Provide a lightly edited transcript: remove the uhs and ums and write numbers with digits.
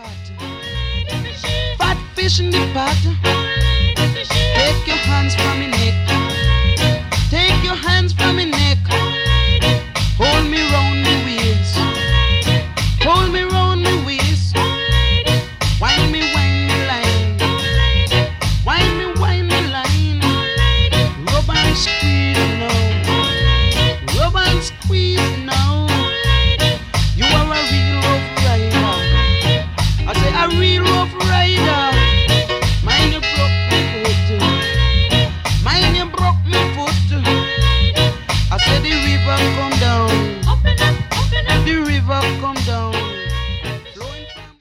Fat fish in the pot. Take your hands from me neck. Take your hands from me neck. Hold me round the waist. Hold me round the waist. Wind me line. Wind me line. Rub and squeeze now. Rub and squeeze